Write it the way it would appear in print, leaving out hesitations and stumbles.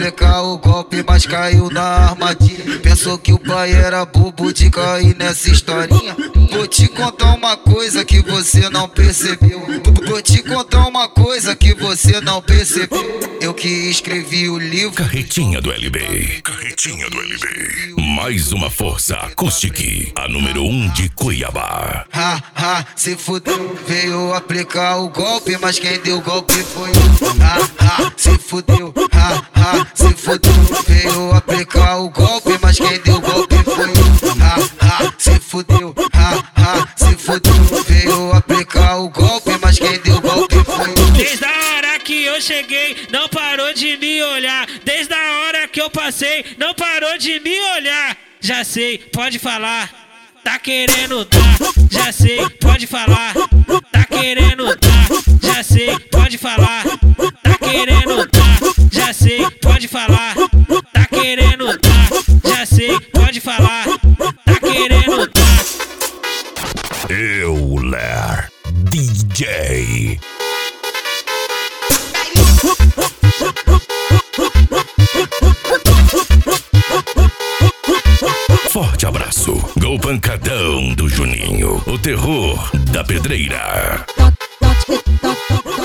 aplicar o golpe, mas caiu na armadilha. Pensou que o pai era bobo de cair nessa historinha. Vou te contar uma coisa que você não percebeu. Vou te contar uma coisa que você não percebeu. Eu que escrevi o livro Carretinha do LB. Carretinha do LB. Mais uma força acústica, a número 1 de Cuiabá. Se fudeu. Veio aplicar o golpe, mas quem deu o golpe foi eu. Se fudeu. Se fudeu. Veio aplicar o golpe, mas quem deu o golpe foi eu. Se fudeu. Se fudeu. Veio aplicar o golpe, mas quem deu o golpe foi eu. Desde a hora que eu cheguei, não parou de me olhar. Desde a hora que eu passei, não parou de me olhar. Já sei, pode falar, tá querendo dar. Já sei, pode falar, tá querendo dar. Já sei, pode falar, tá querendo dar. Já sei, pode falar, tá querendo dar. Já sei, pode falar, tá querendo dar. Euler DJ. Forte abraço, Gol Pancadão do Juninho, o terror da pedreira.